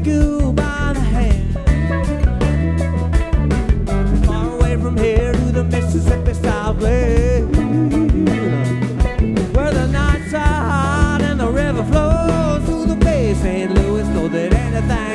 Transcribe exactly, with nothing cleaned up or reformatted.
you by the hand. Far away from here to the Mississippi Southwest, where the nights are hot and the river flows through the Bay Saint Louis, so that anything